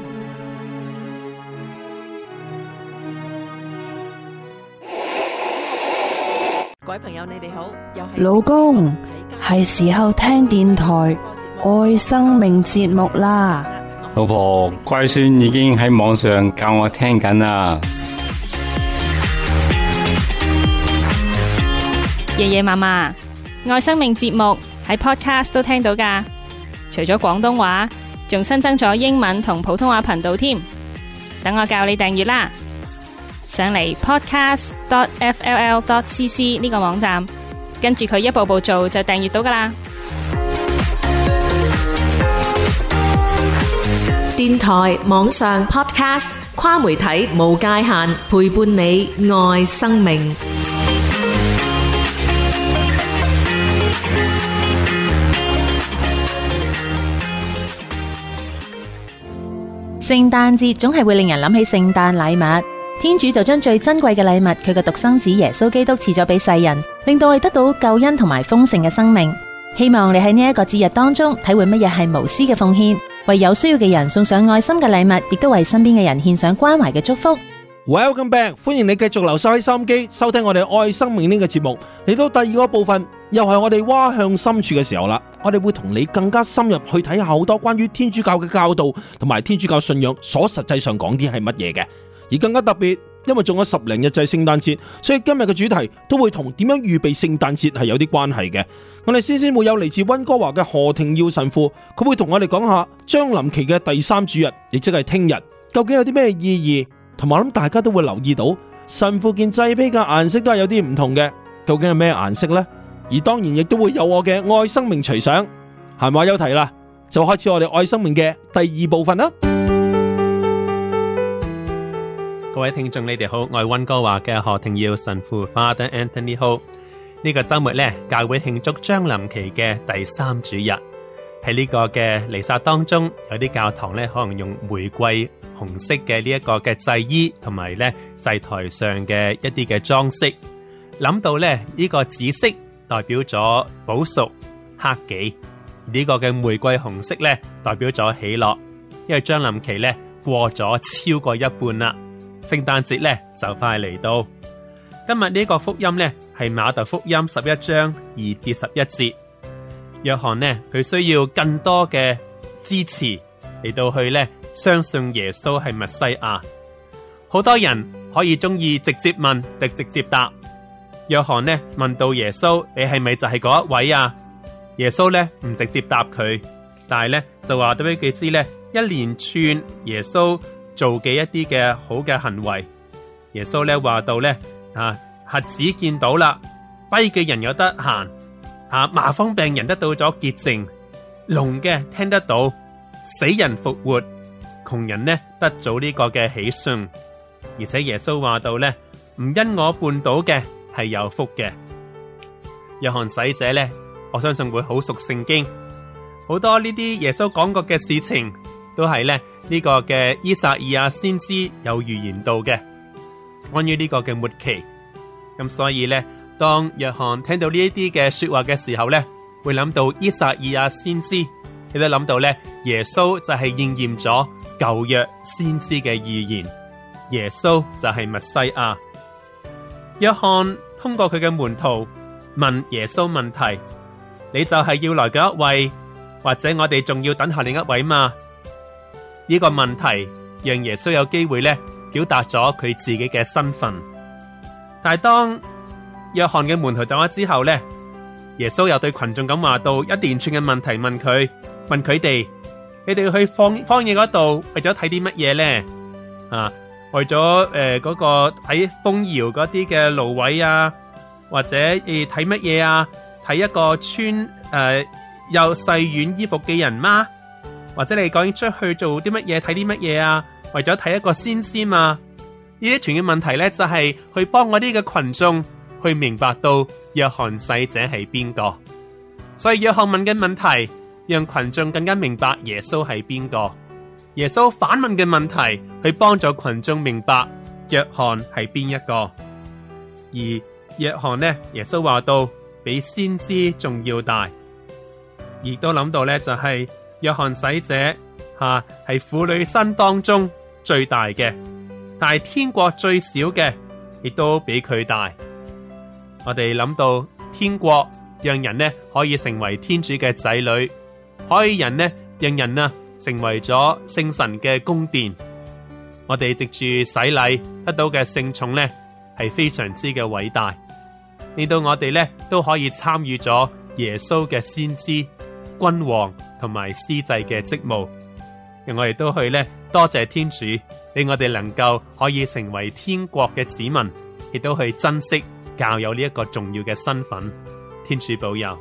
各位朋友，你哋好，又係老公，係時候聽電台愛生命節目啦。 老婆，乖孫已經喺網上教我聽緊啦。 爺爺嫲嫲，愛生命節目喺 Podcast 都聽到㗎，除咗廣東話，仲新增咗英文同普通話頻道添。等我教你訂閱啦，上嚟 podcast dot f l l dot c c 呢個網站，跟住佢一步步做就訂閱到㗎啦。 電台、網上 podcast 跨媒體無界限，陪伴你愛生命。 聖誕節總係會令人諗起聖誕禮物，天主就將最珍貴嘅禮物，佢嘅獨生子耶穌基督賜咗俾世人，令到我哋得到救恩同埋豐盛嘅生命。希望你喺呢一個節日當中體會乜嘢係無私嘅奉獻，為有需要嘅人送上愛心嘅禮物，亦都為身邊嘅人獻上關懷嘅祝福。 Welcome back，歡迎你繼續留守喺收音機收聽我哋愛生命呢個節目。嚟到第二個部分，又係我哋挖向深處嘅時候啦。我哋會同你更加深入去睇下好多關於天主教嘅教導同埋天主教信仰所實際上講啲係乜嘢嘅。而更加特別，因為仲有十零日就係聖誕節，所以今日嘅主題都會同點樣預備聖誕節係有啲關係嘅。我哋先先會有嚟自溫哥華嘅何庭耀神父，佢會同我哋講下將臨期嘅第三主日，亦即係聽日，究竟有啲咩意義。同埋我諗大家都會留意到，神父件祭披嘅顏色都係有啲唔同嘅，究竟係咩顏色呢？而當然亦都會有我嘅愛生命隨想，閒話休提啦，就開始我哋愛生命嘅第二部分啦。 各位聽眾你哋好，我係溫哥華嘅何庭耀神父 Father Anthony Ho。呢個周末呢，教會慶祝將臨期嘅第三主日。喺呢個嘅彌撒當中，有啲教堂呢可能用玫瑰紅色嘅呢一個嘅祭衣，同埋呢祭台上嘅一啲嘅裝飾。諗到呢，呢個紫色代表咗補贖克己，呢個嘅玫瑰紅色呢代表咗喜樂，因為將臨期呢過咗超過一半啦，聖誕節呢就快嚟到。今日呢個福音呢係馬竇福音十一章二至十一節。約翰呢，佢需要更多嘅支持嚟到去呢，相信耶穌係默西亞。好多人可以中意直接問，定直接答。約翰呢問到耶穌，你係咪就係嗰一位啊？耶穌呢唔直接答佢，但係呢就話俾佢知呢一連串耶穌做嘅一啲嘅好嘅行為。耶穌呢話到呢，啊，瞎子見到啦，跛嘅人有得行。啊！麻風病人得到咗潔淨，聾嘅聽得到，死人復活，窮人呢得咗呢個嘅喜訊。而且耶穌話到呢，唔因我絆倒嘅係有福嘅。約翰洗者呢，我相信會好熟聖經，好多呢啲耶穌講過嘅事情，都係呢呢個嘅依撒意亞先知有預言到嘅，關於呢個嘅末期。咁所以呢。當約翰聽到呢一啲嘅說話嘅時候呢，會諗到依撒意亞先知，亦都諗到呢耶穌就係應驗咗舊約先知嘅預言，耶穌就係默西亞。約翰通過佢嘅門徒問耶穌問題：你就係要來嘅一位，或者我哋仲要等候另一位嘛？呢個問題讓耶穌有機會呢表達咗佢自己嘅身份。但係當約翰嘅門徒走咗之後呢，耶穌又對群眾咁話到一連串嘅問題問佢，問佢哋：你哋去荒荒野嗰度為咗睇啲乜嘢呢？啊， 為咗誒嗰個睇豐饒嗰啲嘅蘆葦啊，或者誒睇乜嘢啊？睇一個穿誒又細軟衣服嘅人嗎？或者你究竟出去做啲乜嘢？睇啲乜嘢啊？為咗睇一個先知啊？呢啲全嘅問題咧，就係、是、去幫我呢個群眾去明白到約翰洗者係邊個。所以約翰問嘅問題，讓群眾更加明白耶穌係邊個。耶穌反問嘅問題，去幫助群眾明白約翰係邊一個。而約翰呢，耶穌話到比先知仲要大，亦都諗到呢，就係、是、約翰洗者吓係婦女身當中最大嘅，但係天國最小嘅亦都比佢大。我哋諗到天國讓人呢可以成為天主嘅仔女，可以人呢讓人啊成為咗聖神嘅宮殿。我哋藉住洗禮得到嘅聖寵呢係非常之嘅偉大，令到我哋呢都可以參與咗耶穌嘅先知、君王同埋司祭嘅職務。讓我哋都去呢多謝天主，令我哋能夠可以成為天國嘅子民，亦都去珍惜教友呢一個重要嘅身份。天主保佑。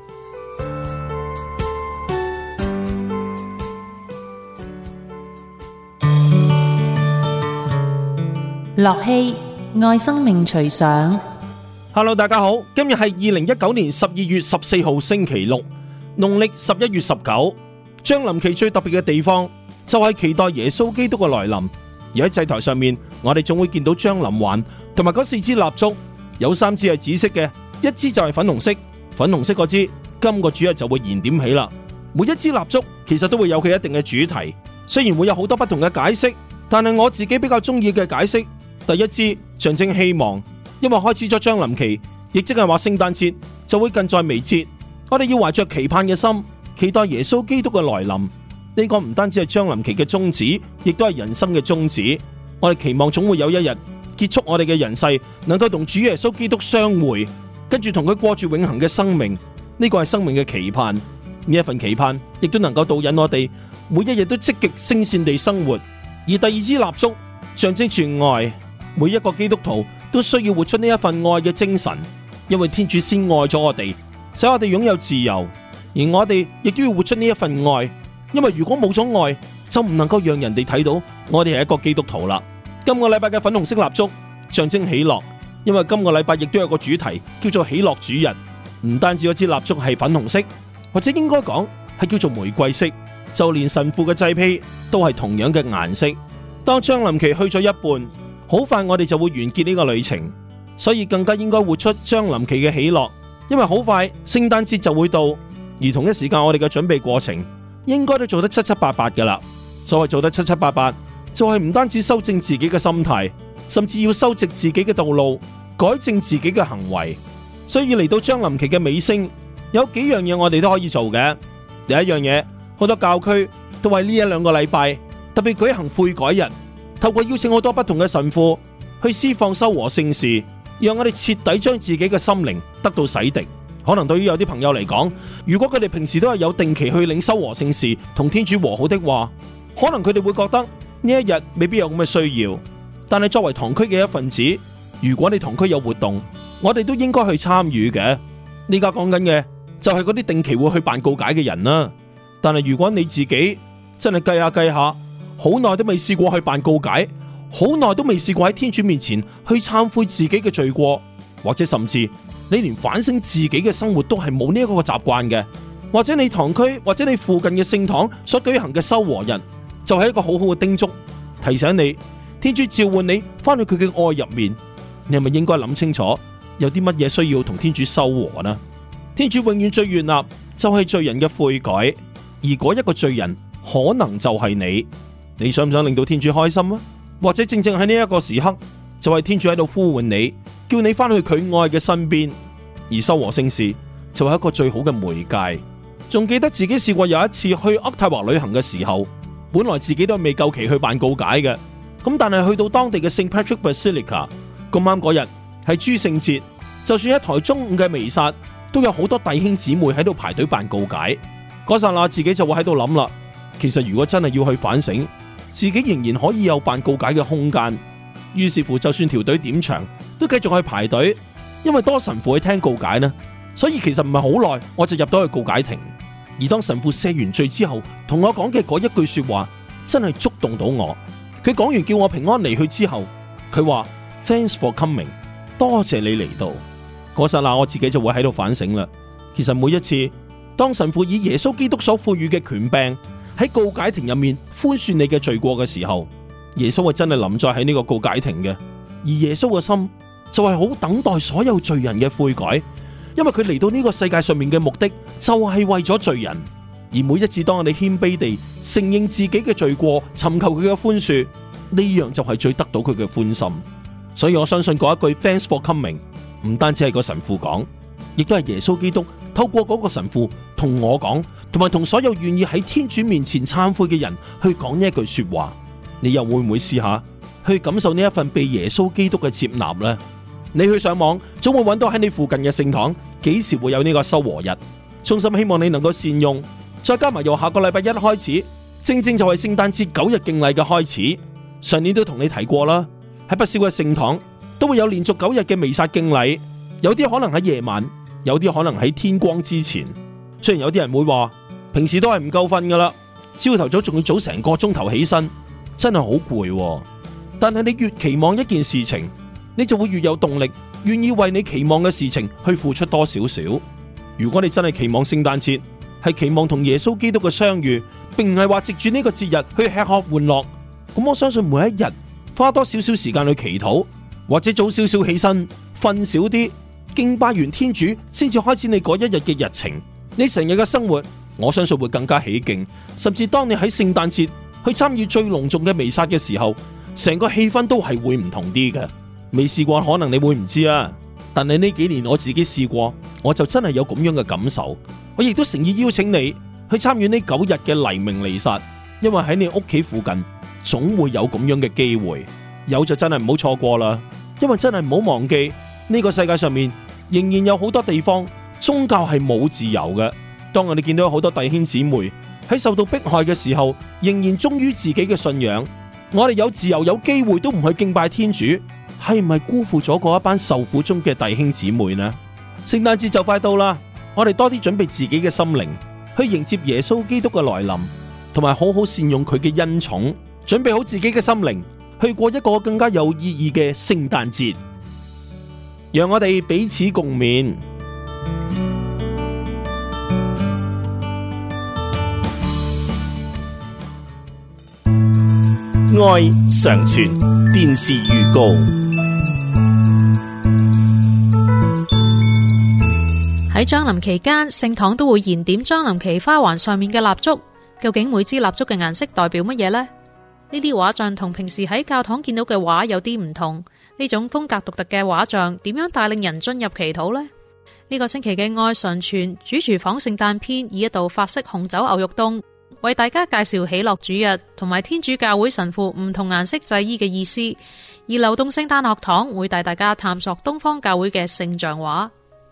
樂器愛生命隨想。 Hello， 大家好，今日係二零一九年十二月十四號星期六，農曆十一月十九。將臨期最特別嘅地方就係期待耶穌基督嘅來臨。而喺祭台上面，我哋仲會見到將臨環同埋嗰四支蠟燭，有三支係紫色嘅，一支就係粉紅色。粉紅色嗰支今個主日就會燃點起啦。每一支蠟燭其實都會有佢一定嘅主題，雖然會有好多不同嘅解釋，但係我自己比較中意嘅解釋，第一支象徵希望，因為開始咗將臨期，亦即係話聖誕節就會近在眉睫。我哋要懷着期盼嘅心，期待耶穌基督嘅來臨。呢個唔單止係將臨期嘅宗旨，亦都係人生嘅宗旨。我哋期望總會有一日結束我哋嘅人世，能夠同主耶穌基督相會，跟住同佢過住永恆嘅生命。呢個係生命嘅期盼，呢一份期盼亦都能夠導引我哋每一日都積極聖善地生活。而第二支蠟燭象徵住愛，每一個基督徒都需要活出呢一份愛嘅精神，因為天主先愛咗我哋，使我哋擁有自由，而我哋亦都要活出呢一份愛。因為如果冇咗愛，就唔能夠讓人哋睇到我哋係一個基督徒啦。今個禮拜嘅粉紅色蠟燭象徵喜樂，因為今個禮拜亦都有個主題叫做喜樂主日。唔單止嗰支蠟燭係粉紅色，或者應該講係叫做玫瑰色，就連神父嘅祭披都係同樣嘅顏色。當將臨期去咗一半，好快我哋就會完結呢個旅程，所以更加應該活出將臨期嘅喜樂。因為好快聖誕節就會到，而同一時間我哋嘅準備過程應該都做得七七八八噶啦。所謂做得七七八八，就係唔單止修正自己嘅心態，甚至要修直自己嘅道路，改正自己嘅行為。所以嚟到將臨期嘅尾聲，有幾樣嘢我哋都可以做嘅。第一樣嘢，好多教區都為呢一兩個禮拜特別舉行悔改日，透過邀請好多不同嘅神父去施放修和聖事，讓我哋徹底將自己嘅心靈得到洗滌。可能對於有啲朋友嚟講，如果佢哋平時都係有定期去領修和聖事同天主和好的話，可能佢哋會覺得呢一日未必有咁嘅需要。但係作為堂區嘅一份子，如果你堂區有活動，我哋都應該去參與嘅。呢家講緊嘅就係嗰啲定期會去辦告解嘅人啦。但係如果你自己真係計下計下，好耐都未試過去辦告解，好耐都未試過喺天主面前去懺悔自己嘅罪過，或者甚至你連反省自己嘅生活都係冇呢一個習慣嘅，或者你堂區或者你附近嘅聖堂所舉行嘅修和日，就係一個好好嘅叮囑，提醒你天主召喚你翻去佢嘅愛入面。你係咪應該諗清楚有啲乜嘢需要同天主修和呢？天主永遠最悅納就係罪人嘅悔改，而嗰一個罪人可能就係你。你想唔想令到天主開心啊？或者正正喺呢一個時刻，就係天主喺度呼喚你，叫你翻去佢愛嘅身邊。而修和聖事就係一個最好嘅媒介。仲記得自己試過有一次去渥太華旅行嘅時候，本來自己都未夠期去辦告解嘅，咁但係去到當地嘅聖 Patrick Basilica， 咁啱嗰日係諸聖節，就算一台中午嘅彌撒，都有好多弟兄姊妹喺度排隊辦告解。嗰剎那自己就會喺度諗啦，其實如果真係要去反省，自己仍然可以有辦告解嘅空間， 於是乎就算條隊點長，都繼續去排隊，因為多神父去聽告解呢，所以其實唔係好耐我就入到去告解亭。而當神父赦完罪之後，同我講嘅嗰一句說話真係觸動到我。佢講完叫我平安離去之後，佢話 Thanks for coming， 多謝你嚟到。嗰剎那我自己就會喺度反省啦。其實每一次當神父以耶穌基督所賦予嘅權柄喺告解亭入面寬恕你嘅罪過嘅時候，耶穌係真係臨在喺呢個告解亭嘅。而耶穌嘅心就係好等待所有罪人嘅悔改，因為佢嚟到呢個世界上面嘅目的就係為咗罪人。而每一次當我哋謙卑地承認自己嘅罪過，尋求佢嘅寬恕，呢樣就係最得到佢嘅歡心。所以我相信嗰一句 Thanks for coming 唔單止係個神父講，亦都係耶穌基督透過嗰個神父同我講，同埋同所有願意喺天主面前懺悔嘅人去講呢一句說話。你又會唔會試下去感受呢一份被耶穌基督嘅接納呢？你去上網總會揾到喺你附近嘅聖堂幾時會有呢個修和日。衷心希望你能夠善用，再加埋由下個禮拜一開始，正正就係聖誕節九日敬禮嘅開始。上年都同你提過啦，喺不少嘅聖堂都會有連續九日嘅彌撒敬禮，有啲可能喺夜晚，有啲可能喺天光之前。雖然有啲人會話平時都係唔夠瞓噶啦，朝頭早仲要早成個鐘頭起身，真係好攰。但係你越期望一件事情，你就會越有動力，願意為你期望嘅事情去付出多少少。如果你真係期望聖誕節，係期望同耶穌基督嘅相遇，並唔係話藉住呢個節日去吃喝玩樂，咁我相信每一日花多少少時間去祈禱，或者早少少起身，瞓少啲，敬拜完天主，先至開始你嗰一日嘅日程，你成日嘅生活，我相信會更加起勁。甚至當你喺聖誕節去參與最隆重嘅彌撒嘅時候，成個氣氛都係會唔同啲嘅。未試過可能你會唔知啊，但係呢幾年我自己試過，我就真係有咁樣嘅感受。我亦都誠意邀請你去參與呢九日嘅黎明彌撒，因為喺你屋企附近總會有咁樣嘅機會，有就真係唔好錯過啦。因為真係唔好忘記呢個世界上面仍然有好多地方宗教係冇自由嘅。當我哋見到好多弟兄姊妹喺受到迫害嘅時候，仍然忠於自己嘅信仰，我哋有自由有機會都唔去敬拜天主，係唔係辜負咗嗰一班受苦中嘅弟兄姊妹呢？聖誕節就快到啦，我哋多啲準備自己嘅心靈去迎接耶穌基督嘅來臨，同埋好好善用佢嘅恩寵，準備好自己嘅心靈去過一個更加有意義嘅聖誕節。讓我哋彼此共勉。 愛常傳電視預告。 喺將臨期間，聖堂都會燃點將臨期花環上面嘅蠟燭。究竟每支蠟燭嘅顏色代表乜嘢呢？呢啲畫像同平時喺教堂見到嘅畫有啲唔同。呢種風格獨特嘅畫像，點樣帶領人進入祈禱呢？呢個星期嘅愛常傳主廚房聖誕篇，以一道法式紅酒牛肉凍為大家介紹喜樂主日同埋天主教會神父唔同顏色祭衣嘅意思，而流動聖誕學堂會帶大家探索東方教會嘅聖像畫。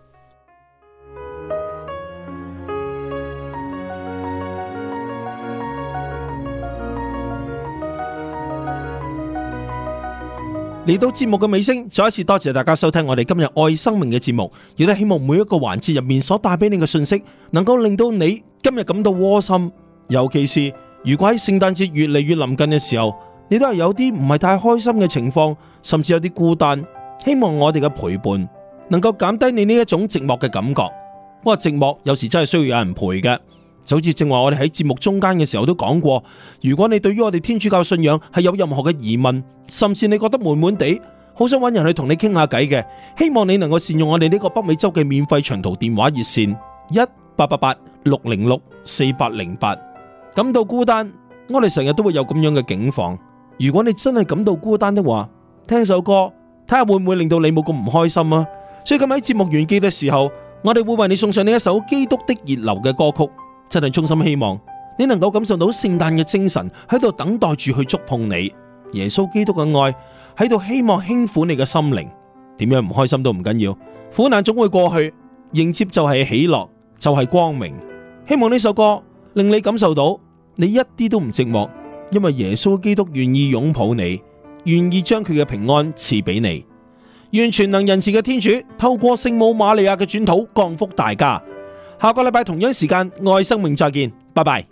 嚟到節目嘅尾聲，再一次多謝大家收聽我哋今日愛生命嘅節目，亦都希望每一個環節入面所帶俾你嘅信息，能夠令到你今日感到窩心。尤其是如果喺聖誕節越嚟越臨近嘅時候，你都係有啲唔係太開心嘅情況，甚至有啲孤單，希望我哋嘅陪伴能夠減低你呢一種寂寞嘅感覺。不過寂寞有時真係需要有人陪嘅，就好似正話我哋喺節目中間嘅時候都講過，如果你對於我哋天主教信仰係有任何嘅疑問，甚至你覺得悶悶地，好想揾人去同你傾下偈嘅，希望你能夠善用我哋呢個北美洲嘅免費長途電話熱線一八八八六零六四八零八。感到孤單，我哋成日都會有咁樣嘅境況。如果你真係感到孤單的話，聽首歌睇下會唔會令到你冇咁唔開心啊！所以咁喺節目完結嘅時候，我哋會為你送上呢一首基督的熱流嘅歌曲。真係衷心希望你能夠感受到聖誕嘅精神喺度等待住去觸碰你，耶穌基督嘅愛喺度希望輕撫你嘅心靈。點樣唔開心都唔緊要，苦難總會過去，迎接就係喜樂，就係光明。希望呢首歌令你感受到你一啲都唔寂寞，因為耶穌基督願意擁抱你， 願意將佢嘅平安賜俾你。願全能仁慈嘅天主透過聖母瑪利亞嘅轉禱降福大家。下個禮拜同樣時間，愛生命再見，拜拜。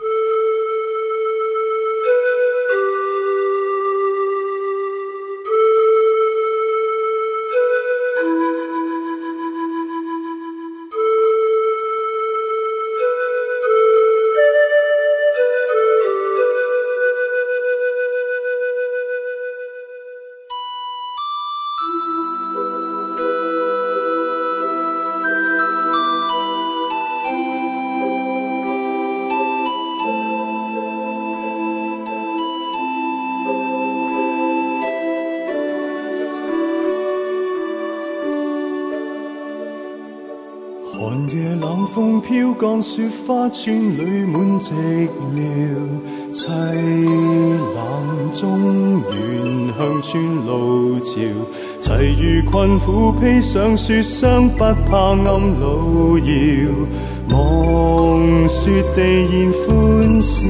寒夜冷風飄降，雪花村裏滿寂寥，凄冷中原鄉村路潮，齊如困苦披上雪霜，不怕暗路遙，望雪地現歡笑，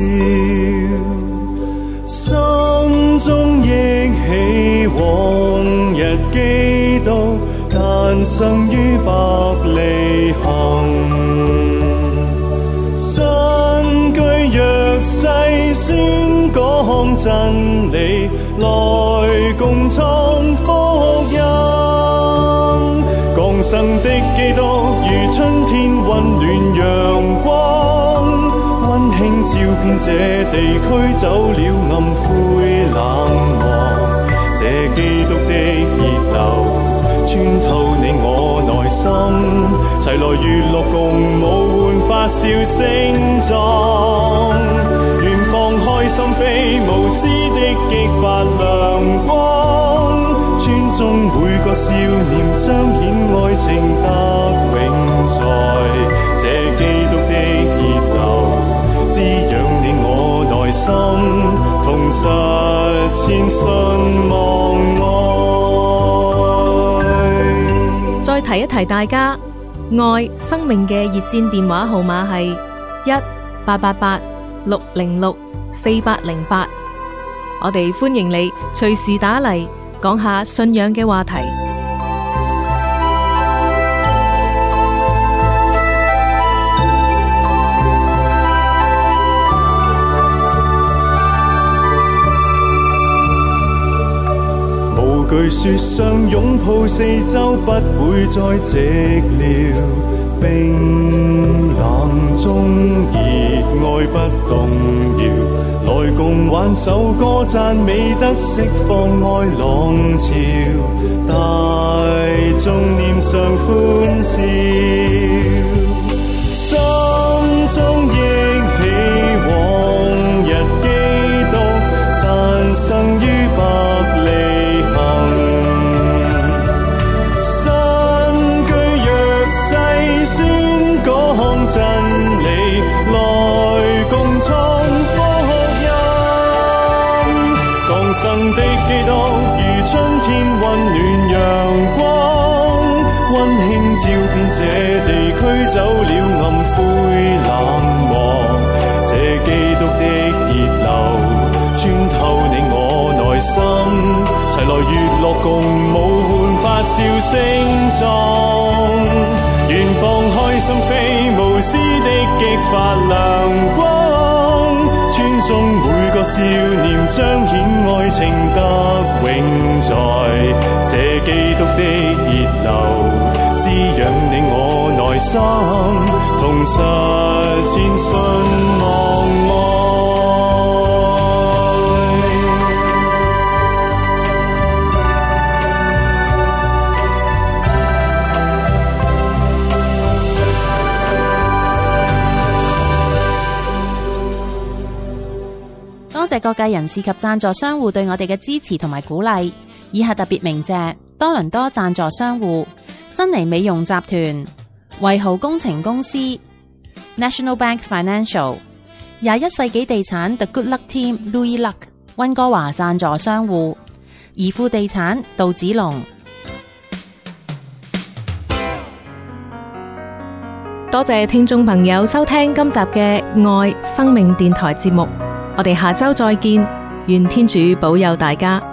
心中憶起往日基督誕生於伯利恆，身居弱勢宣講真理，來共創福音。降生的基督如春天溫暖陽光，溫馨照遍這地區，走了暗灰冷漠，這基督的熱流穿透你我內心，齊來娛樂共舞，煥發笑聲壯。願放開心扉，無私的激發亮光，村中每個少年彰顯愛情得永在。這基督的熱流滋養你我內心，同實踐信望愛。 再提一提大家，愛生命嘅熱線電話號碼係一八八八六零六四八零八，我哋歡迎你隨時打嚟講下信仰嘅話題。 懼雪上擁抱四周，不會再寂寥，冰冷中熱愛不動搖，來共挽首歌讚美得釋放愛浪潮，大眾臉上歡笑，心中憶起往日基督誕生於伯利真理，來共創福音。降生的基督如春天溫暖陽光，溫馨照遍這地區，走了暗灰冷漠。這基督的熱流穿透你我內心，齊來娛樂共舞，煥發笑聲壯。願放開心扉，無私的激發亮光，村中每個少年彰顯愛情得永在。這基督的熱流滋養你我內心，同實踐信望愛。 多謝各界人士及贊助商戶對我哋嘅支持同埋鼓勵，以下特別鳴謝多倫多贊助商戶珍妮美容集團、維豪工程公司、National Bank Financial、廿一世紀地產 The Good Luck Team Louis Luck、溫哥華贊助商戶怡富地產杜子龍。 多謝聽眾朋友收聽今集嘅愛生命電台節目，我哋下周再見，願天主保佑大家。